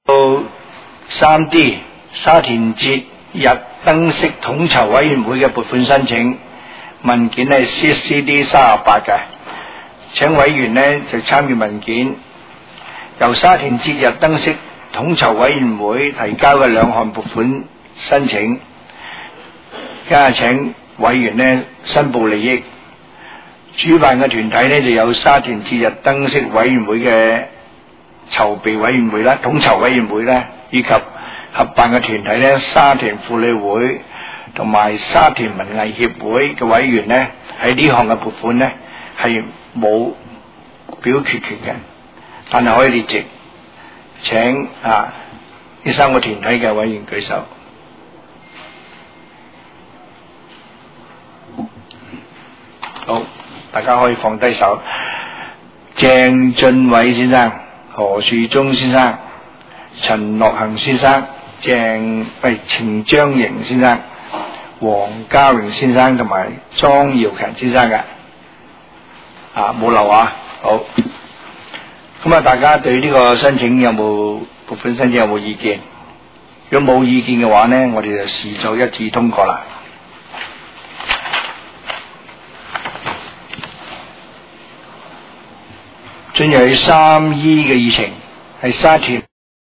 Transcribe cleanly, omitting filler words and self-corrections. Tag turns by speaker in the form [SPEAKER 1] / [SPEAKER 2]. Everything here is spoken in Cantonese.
[SPEAKER 1] 到3D 沙田節日燈飾統籌委員會嘅撥款申請文件係 CCD 38嘅，請委員呢就參與文件。由沙田節日燈飾統籌委員會提交嘅2項撥款申請，家請委員呢申報利益。主辦嘅團體呢就有沙田節日燈飾委員會嘅籌備委員會啦、統籌委員會啦，以及合辦嘅團體呢，沙田婦女會同埋沙田文藝協會嘅委員呢，喺呢項嘅撥款呢係冇表決權嘅，但係可以列席。請呢3個團體嘅委員舉手。好，大家可以放低手。鄭俊偉先生、何樹忠先生、陳樂恒先生、程章瑩先生、黃家榮先生同埋莊耀勤先生嘅，冇漏啊。好，咁大家對呢個申請有冇撥款申請有冇意見？如果冇意見嘅話呢，我哋就視作一致通過啦。進入3E 嘅議程，係沙田